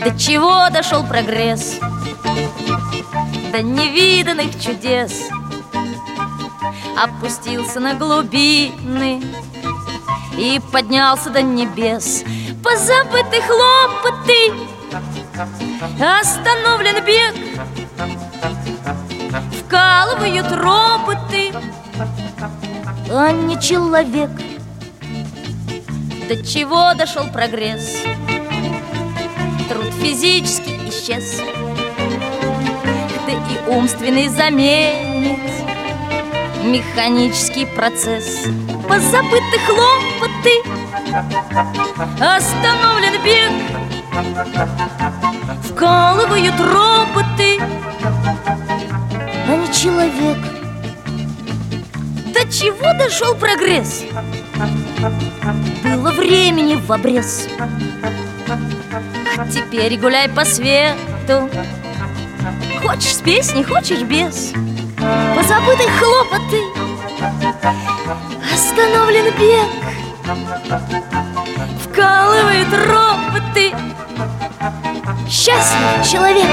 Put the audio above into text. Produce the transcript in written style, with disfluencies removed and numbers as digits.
До чего дошел прогресс? До невиданных чудес. Опустился на глубины и поднялся до небес. Позабыты хлопоты, остановлен бег, вкалывают роботы, а не человек. До чего дошел прогресс? Труд физически исчез, да и умственный заменит механический процесс. Позабыты хлопоты, остановлен бег, вкалывают роботы, а не человек. До чего дошел прогресс? Было времени в обрез. А теперь гуляй по свету. Хочешь с песней, хочешь без. Позабыты хлопоты, остановлен бег, вкалывают роботы. Счастлив человек.